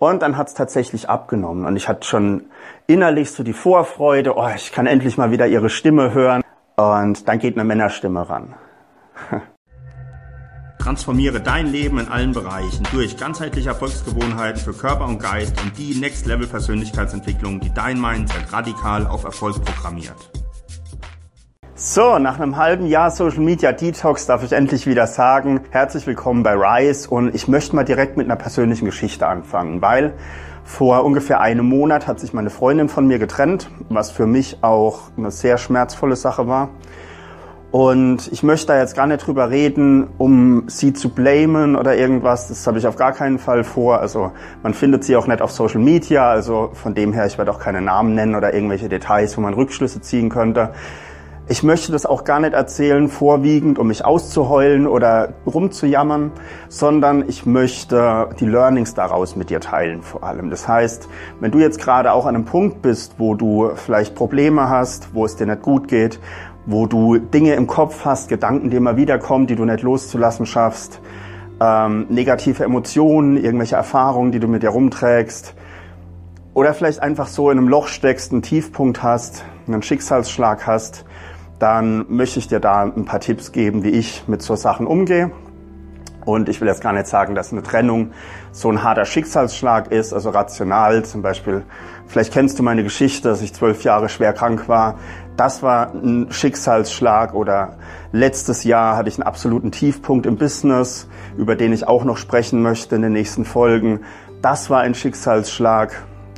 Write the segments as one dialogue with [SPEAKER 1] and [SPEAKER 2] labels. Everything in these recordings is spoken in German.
[SPEAKER 1] Und dann hat's tatsächlich abgenommen und ich hatte schon innerlich so die Vorfreude, oh, ich kann endlich mal wieder ihre Stimme hören. Und dann geht eine Männerstimme ran.
[SPEAKER 2] Transformiere dein Leben in allen Bereichen durch ganzheitliche Erfolgsgewohnheiten für Körper und Geist und die Next-Level-Persönlichkeitsentwicklung, die dein Mindset radikal auf Erfolg programmiert.
[SPEAKER 1] So, nach einem halben Jahr Social Media Detox darf ich endlich wieder sagen, herzlich willkommen bei Rise und ich möchte mal direkt mit einer persönlichen Geschichte anfangen, weil vor ungefähr einem Monat hat sich meine Freundin von mir getrennt, was für mich auch eine sehr schmerzvolle Sache war. Und ich möchte da jetzt gar nicht drüber reden, um sie zu blamen oder irgendwas. Das habe ich auf gar keinen Fall vor. Also man findet sie auch nicht auf Social Media. Also von dem her, ich werde auch keine Namen nennen oder irgendwelche Details, wo man Rückschlüsse ziehen könnte. Ich möchte das auch gar nicht erzählen, vorwiegend, um mich auszuheulen oder rumzujammern, sondern ich möchte die Learnings daraus mit dir teilen vor allem. Das heißt, wenn du jetzt gerade auch an einem Punkt bist, wo du vielleicht Probleme hast, wo es dir nicht gut geht, wo du Dinge im Kopf hast, Gedanken, die immer wieder kommen, die du nicht loszulassen schaffst, negative Emotionen, irgendwelche Erfahrungen, die du mit dir rumträgst oder vielleicht einfach so in einem Loch steckst, einen Tiefpunkt hast, einen Schicksalsschlag hast, dann möchte ich dir da ein paar Tipps geben, wie ich mit so Sachen umgehe. Und ich will jetzt gar nicht sagen, dass eine Trennung so ein harter Schicksalsschlag ist, also rational zum Beispiel. Vielleicht kennst du meine Geschichte, dass ich 12 Jahre schwer krank war. Das war ein Schicksalsschlag. Oder letztes Jahr hatte ich einen absoluten Tiefpunkt im Business, über den ich auch noch sprechen möchte in den nächsten Folgen. Das war ein Schicksalsschlag.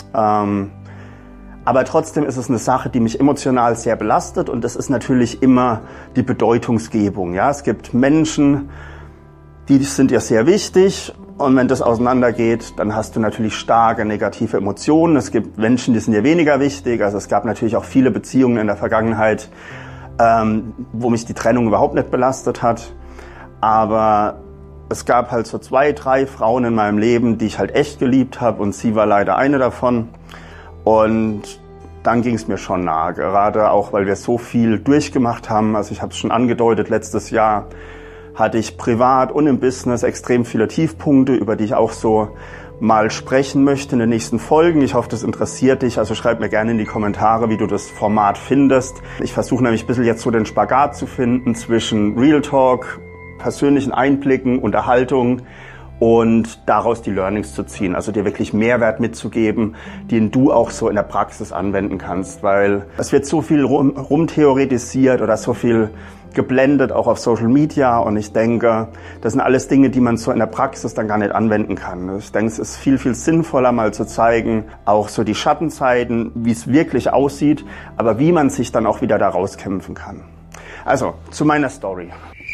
[SPEAKER 1] Aber trotzdem ist es eine Sache, die mich emotional sehr belastet. Und das ist natürlich immer die Bedeutungsgebung. Ja, es gibt Menschen, die sind dir sehr wichtig und wenn das auseinandergeht, dann hast du natürlich starke negative Emotionen. Es gibt Menschen, die sind dir weniger wichtig. Also es gab natürlich auch viele Beziehungen in der Vergangenheit, wo mich die Trennung überhaupt nicht belastet hat. Aber es gab halt so 2, 3 Frauen in meinem Leben, die ich halt echt geliebt habe und sie war leider eine davon. Und dann ging es mir schon nahe, gerade auch, weil wir so viel durchgemacht haben. Also ich habe es schon angedeutet, letztes Jahr hatte ich privat und im Business extrem viele Tiefpunkte, über die ich auch so mal sprechen möchte in den nächsten Folgen. Ich hoffe, das interessiert dich, also schreib mir gerne in die Kommentare, wie du das Format findest. Ich versuche nämlich ein bisschen jetzt so den Spagat zu finden zwischen Real Talk, persönlichen Einblicken, Unterhaltung und daraus die Learnings zu ziehen, also dir wirklich Mehrwert mitzugeben, den du auch so in der Praxis anwenden kannst, weil es wird so viel rumtheoretisiert oder so viel geblendet, auch auf Social Media und ich denke, das sind alles Dinge, die man so in der Praxis dann gar nicht anwenden kann. Ich denke, es ist viel, viel sinnvoller mal zu zeigen, auch so die Schattenseiten, wie es wirklich aussieht, aber wie man sich dann auch wieder da rauskämpfen kann. Also, zu meiner Story.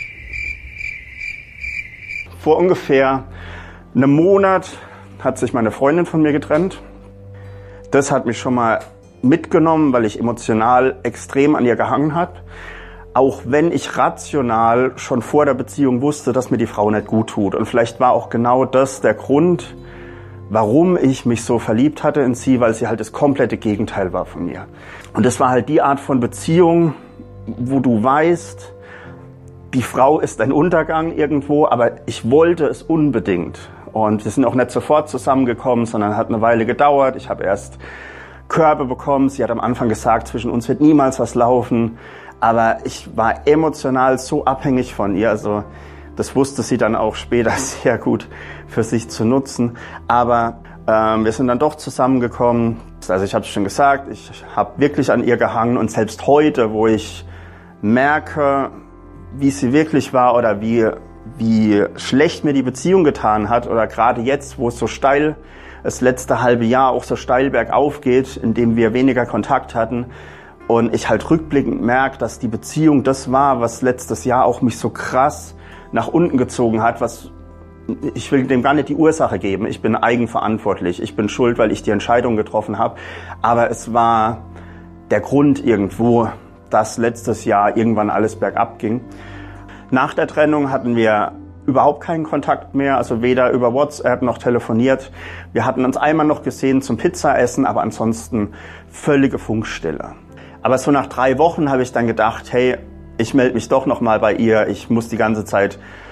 [SPEAKER 1] Vor ungefähr einem Monat hat sich meine Freundin von mir getrennt. Das hat mich schon mal mitgenommen, weil ich emotional extrem an ihr gehangen habe. Auch wenn ich rational schon vor der Beziehung wusste, dass mir die Frau nicht gut tut. Und vielleicht war auch genau das der Grund, warum ich mich so verliebt hatte in sie, weil sie halt das komplette Gegenteil war von mir. Und das war halt die Art von Beziehung, wo du weißt, die Frau ist ein Untergang irgendwo, aber ich wollte es unbedingt. Und wir sind auch nicht sofort zusammengekommen, sondern hat eine Weile gedauert. Ich habe erst Körbe bekommen. Sie hat am Anfang gesagt, zwischen uns wird niemals was laufen. Aber ich war emotional so abhängig von ihr. Also das wusste sie dann auch später sehr gut für sich zu nutzen. Aber wir sind dann doch zusammengekommen. Also ich habe es schon gesagt, ich habe wirklich an ihr gehangen. Und selbst heute, wo ich merke, wie sie wirklich war oder wie schlecht mir die Beziehung getan hat oder gerade jetzt, wo es so steil, das letzte halbe Jahr auch so steil bergauf geht, indem wir weniger Kontakt hatten und ich halt rückblickend merke, dass die Beziehung das war, was letztes Jahr auch mich so krass nach unten gezogen hat, ich will dem gar nicht die Ursache geben, ich bin eigenverantwortlich, ich bin schuld, weil ich die Entscheidung getroffen habe, aber es war der Grund irgendwo, dass letztes Jahr irgendwann alles bergab ging. Nach der Trennung hatten wir überhaupt keinen Kontakt mehr, also weder über WhatsApp noch telefoniert. Wir hatten uns einmal noch gesehen zum Pizzaessen, aber ansonsten völlige Funkstille. Aber so nach 3 Wochen habe ich dann gedacht, hey, ich melde mich doch noch mal bei ihr. Ich muss die ganze Zeit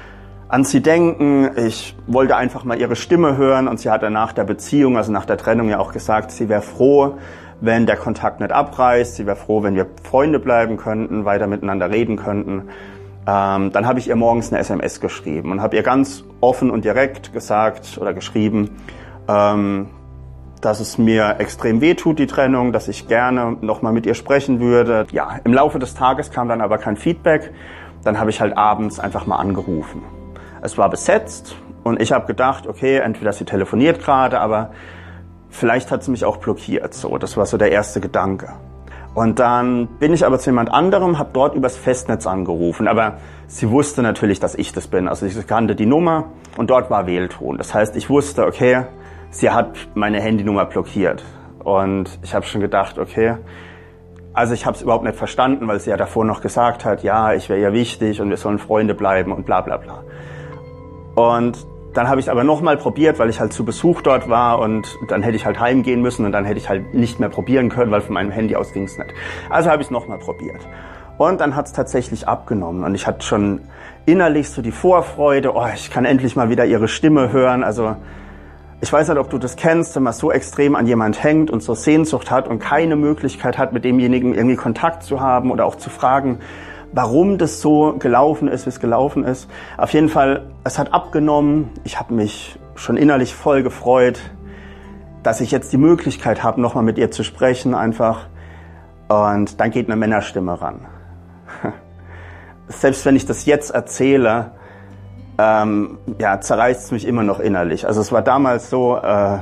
[SPEAKER 1] an sie denken. Ich wollte einfach mal ihre Stimme hören und sie hat dann nach der Beziehung, also nach der Trennung ja auch gesagt, sie wäre froh, wenn der Kontakt nicht abreißt. Sie wäre froh, wenn wir Freunde bleiben könnten, weiter miteinander reden könnten. Dann habe ich ihr morgens eine SMS geschrieben und habe ihr ganz offen und direkt gesagt oder geschrieben, dass es mir extrem wehtut, die Trennung, dass ich gerne nochmal mit ihr sprechen würde. Ja, im Laufe des Tages kam dann aber kein Feedback. Dann habe ich halt abends einfach mal angerufen. Es war besetzt und ich habe gedacht, okay, entweder sie telefoniert gerade, aber vielleicht hat sie mich auch blockiert. So, das war so der erste Gedanke. Und dann bin ich aber zu jemand anderem, habe dort übers Festnetz angerufen. Aber sie wusste natürlich, dass ich das bin. Also ich kannte die Nummer und dort war Wählton. Das heißt, ich wusste, okay, sie hat meine Handynummer blockiert. Und ich habe schon gedacht, okay, also ich habe es überhaupt nicht verstanden, weil sie ja davor noch gesagt hat, ja, ich wäre ihr wichtig und wir sollen Freunde bleiben und bla bla bla. Und dann habe ich es aber nochmal probiert, weil ich halt zu Besuch dort war und dann hätte ich halt heimgehen müssen und dann hätte ich halt nicht mehr probieren können, weil von meinem Handy aus ging es nicht. Also habe ich es nochmal probiert. Und dann hat es tatsächlich abgenommen und ich hatte schon innerlich so die Vorfreude, oh, ich kann endlich mal wieder ihre Stimme hören. Also ich weiß nicht, ob du das kennst, wenn man so extrem an jemand hängt und so Sehnsucht hat und keine Möglichkeit hat, mit demjenigen irgendwie Kontakt zu haben oder auch zu fragen, warum das so gelaufen ist, wie es gelaufen ist. Auf jeden Fall, es hat abgenommen. Ich habe mich schon innerlich voll gefreut, dass ich jetzt die Möglichkeit habe, nochmal mit ihr zu sprechen einfach. Und dann geht eine Männerstimme ran. Selbst wenn ich das jetzt erzähle, zerreißt es mich immer noch innerlich. Also es war damals so,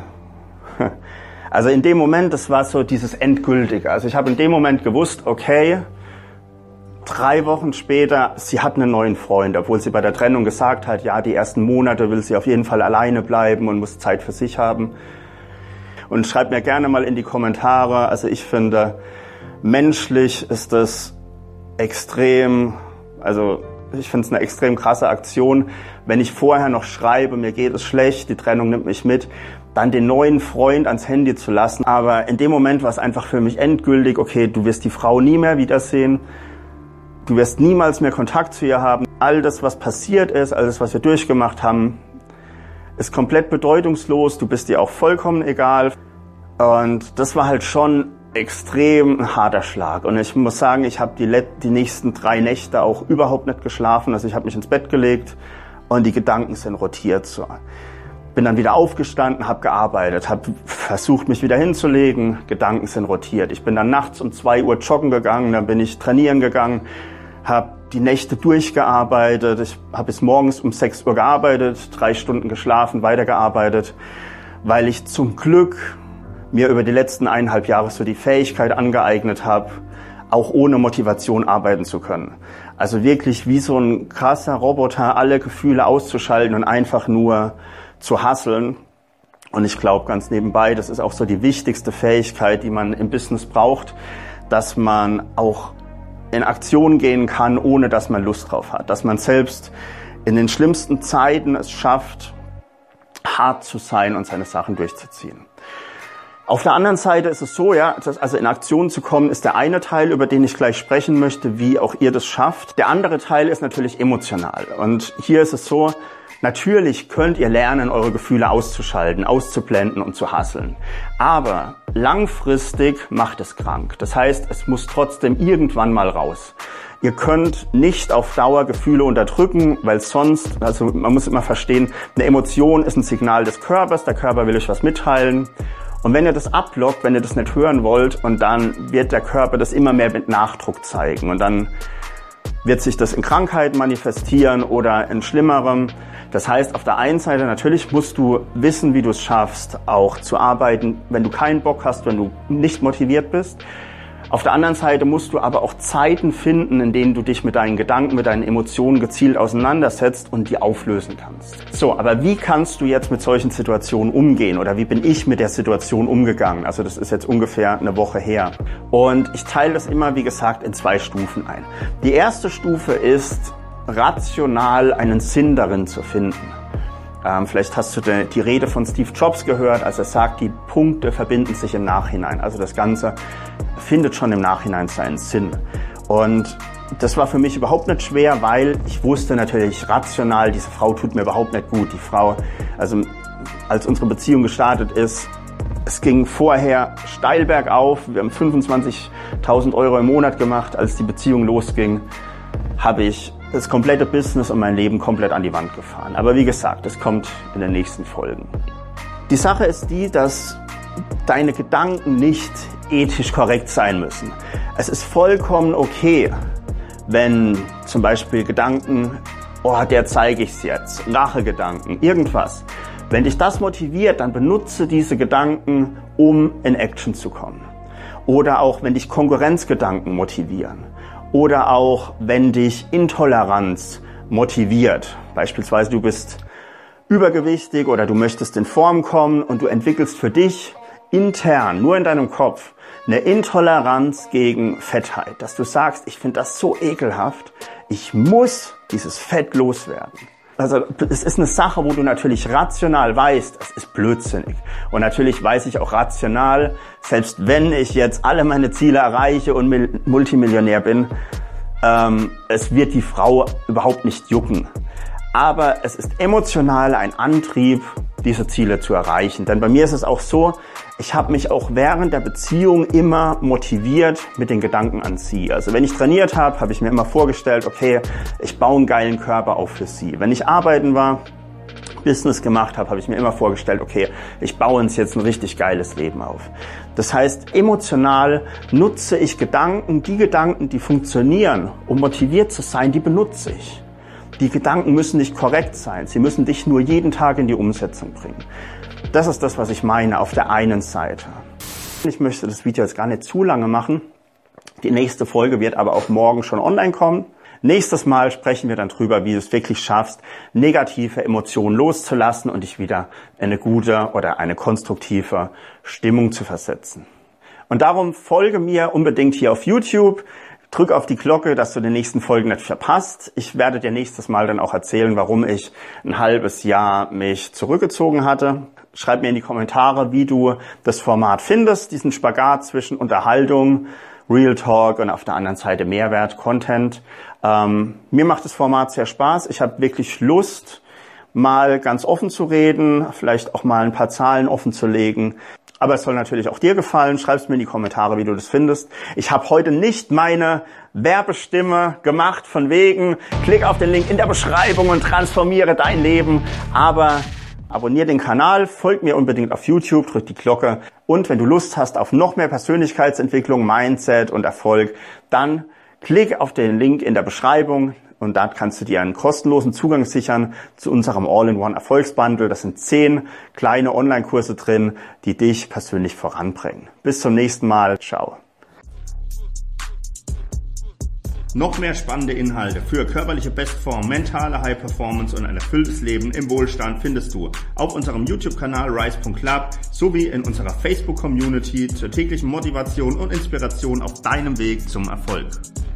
[SPEAKER 1] also in dem Moment, das war so dieses Endgültige. Also ich habe in dem Moment gewusst, okay, 3 Wochen später, sie hat einen neuen Freund, obwohl sie bei der Trennung gesagt hat, ja, die ersten Monate will sie auf jeden Fall alleine bleiben und muss Zeit für sich haben. Und schreibt mir gerne mal in die Kommentare, also ich finde, menschlich ist das extrem, also ich finde es eine extrem krasse Aktion, wenn ich vorher noch schreibe, mir geht es schlecht, die Trennung nimmt mich mit, dann den neuen Freund ans Handy zu lassen. Aber in dem Moment war es einfach für mich endgültig, okay, du wirst die Frau nie mehr wiedersehen, du wirst niemals mehr Kontakt zu ihr haben. All das, was passiert ist, alles, was wir durchgemacht haben, ist komplett bedeutungslos. Du bist dir auch vollkommen egal. Und das war halt schon extrem ein harter Schlag. Und ich muss sagen, ich habe die nächsten 3 Nächte auch überhaupt nicht geschlafen. Also ich habe mich ins Bett gelegt und die Gedanken sind rotiert. So. Bin dann wieder aufgestanden, habe gearbeitet, habe versucht, mich wieder hinzulegen. Gedanken sind rotiert. Ich bin dann nachts um 2 Uhr joggen gegangen, dann bin ich trainieren gegangen, habe die Nächte durchgearbeitet. Ich habe bis morgens um 6 Uhr gearbeitet, 3 Stunden geschlafen, weitergearbeitet, weil ich zum Glück mir über die letzten 1,5 Jahre so die Fähigkeit angeeignet habe, auch ohne Motivation arbeiten zu können. Also wirklich wie so ein krasser Roboter alle Gefühle auszuschalten und einfach nur zu hustlen. Und ich glaube ganz nebenbei, das ist auch so die wichtigste Fähigkeit, die man im Business braucht, dass man auch in Aktion gehen kann, ohne dass man Lust drauf hat. Dass man selbst in den schlimmsten Zeiten es schafft, hart zu sein und seine Sachen durchzuziehen. Auf der anderen Seite ist es so, ja, also in Aktion zu kommen, ist der eine Teil, über den ich gleich sprechen möchte, wie auch ihr das schafft. Der andere Teil ist natürlich emotional. Und hier ist es so, natürlich könnt ihr lernen, eure Gefühle auszuschalten, auszublenden und zu hustlen. Aber langfristig macht es krank. Das heißt, es muss trotzdem irgendwann mal raus. Ihr könnt nicht auf Dauer Gefühle unterdrücken, weil sonst, also man muss immer verstehen, eine Emotion ist ein Signal des Körpers, der Körper will euch was mitteilen. Und wenn ihr das abblockt, wenn ihr das nicht hören wollt, und dann wird der Körper das immer mehr mit Nachdruck zeigen. Und dann wird sich das in Krankheit manifestieren oder in Schlimmerem. Das heißt, auf der einen Seite natürlich musst du wissen, wie du es schaffst, auch zu arbeiten, wenn du keinen Bock hast, wenn du nicht motiviert bist. Auf der anderen Seite musst du aber auch Zeiten finden, in denen du dich mit deinen Gedanken, mit deinen Emotionen gezielt auseinandersetzt und die auflösen kannst. So, aber wie kannst du jetzt mit solchen Situationen umgehen oder wie bin ich mit der Situation umgegangen? Also das ist jetzt ungefähr eine Woche her. Und ich teile das immer, wie gesagt, in 2 Stufen ein. Die erste Stufe ist, rational einen Sinn darin zu finden. Vielleicht hast du die Rede von Steve Jobs gehört, als er sagt, die Punkte verbinden sich im Nachhinein. Also das Ganze findet schon im Nachhinein seinen Sinn. Und das war für mich überhaupt nicht schwer, weil ich wusste natürlich rational, diese Frau tut mir überhaupt nicht gut. Die Frau, also als unsere Beziehung gestartet ist, es ging vorher steil bergauf. Wir haben 25.000 € im Monat gemacht. Als die Beziehung losging, habe ich das komplette Business und mein Leben komplett an die Wand gefahren. Aber wie gesagt, das kommt in den nächsten Folgen. Die Sache ist die, dass deine Gedanken nicht ethisch korrekt sein müssen. Es ist vollkommen okay, wenn zum Beispiel Gedanken, oh, der zeige ich's jetzt, Rachegedanken, irgendwas. Wenn dich das motiviert, dann benutze diese Gedanken, um in Action zu kommen. Oder auch, wenn dich Konkurrenzgedanken motivieren. Oder auch, wenn dich Intoleranz motiviert. Beispielsweise, du bist übergewichtig oder du möchtest in Form kommen und du entwickelst für dich intern, nur in deinem Kopf, eine Intoleranz gegen Fettheit. Dass du sagst, ich finde das so ekelhaft, ich muss dieses Fett loswerden. Also es ist eine Sache, wo du natürlich rational weißt, es ist blödsinnig. Und natürlich weiß ich auch rational, selbst wenn ich jetzt alle meine Ziele erreiche und Multimillionär bin, es wird die Frau überhaupt nicht jucken. Aber es ist emotional ein Antrieb, diese Ziele zu erreichen. Denn bei mir ist es auch so, ich habe mich auch während der Beziehung immer motiviert mit den Gedanken an sie. Also wenn ich trainiert habe, habe ich mir immer vorgestellt, okay, ich baue einen geilen Körper auf für sie. Wenn ich arbeiten war, Business gemacht habe, habe ich mir immer vorgestellt, okay, ich baue uns jetzt ein richtig geiles Leben auf. Das heißt, emotional nutze ich Gedanken, die funktionieren, um motiviert zu sein, die benutze ich. Die Gedanken müssen nicht korrekt sein, sie müssen dich nur jeden Tag in die Umsetzung bringen. Das ist das, was ich meine auf der einen Seite. Ich möchte das Video jetzt gar nicht zu lange machen. Die nächste Folge wird aber auch morgen schon online kommen. Nächstes Mal sprechen wir dann drüber, wie du es wirklich schaffst, negative Emotionen loszulassen und dich wieder in eine gute oder eine konstruktive Stimmung zu versetzen. Und darum folge mir unbedingt hier auf YouTube. Drück auf die Glocke, dass du die nächsten Folgen nicht verpasst. Ich werde dir nächstes Mal dann auch erzählen, warum ich ein halbes Jahr mich zurückgezogen hatte. Schreib mir in die Kommentare, wie du das Format findest, diesen Spagat zwischen Unterhaltung, Real Talk und auf der anderen Seite Mehrwert, Content. Mir macht das Format sehr Spaß. Ich habe wirklich Lust, mal ganz offen zu reden, vielleicht auch mal ein paar Zahlen offen zu legen. Aber es soll natürlich auch dir gefallen. Schreib's mir in die Kommentare, wie du das findest. Ich habe heute nicht meine Werbestimme gemacht, von wegen, klick auf den Link in der Beschreibung und transformiere dein Leben. Aber abonnier den Kanal, folg mir unbedingt auf YouTube, drück die Glocke. Und wenn du Lust hast auf noch mehr Persönlichkeitsentwicklung, Mindset und Erfolg, dann klick auf den Link in der Beschreibung. Und da kannst du dir einen kostenlosen Zugang sichern zu unserem All-in-One-Erfolgsbundle. Das sind 10 kleine Online-Kurse drin, die dich persönlich voranbringen. Bis zum nächsten Mal. Ciao.
[SPEAKER 2] Noch mehr spannende Inhalte für körperliche Bestform, mentale High Performance und ein erfülltes Leben im Wohlstand findest du auf unserem YouTube-Kanal rise.club sowie in unserer Facebook-Community zur täglichen Motivation und Inspiration auf deinem Weg zum Erfolg.